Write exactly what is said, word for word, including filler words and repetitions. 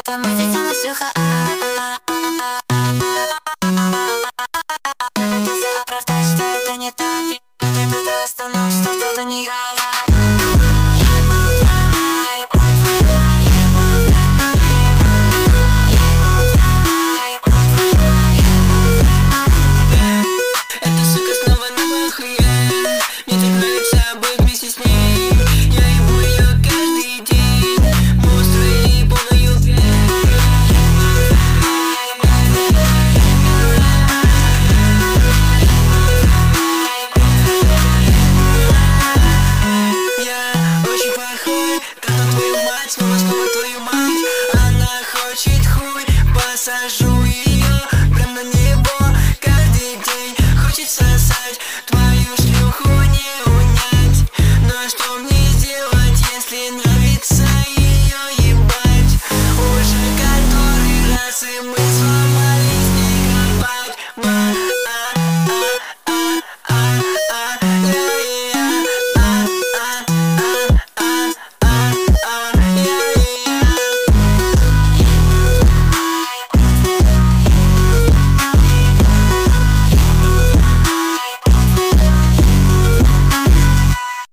Твоя музыка насуха. Нельзя оправдать, что это не так. Ты остановишь, что это не я. Снова, снова твою мать, она хочет хуй, посажу.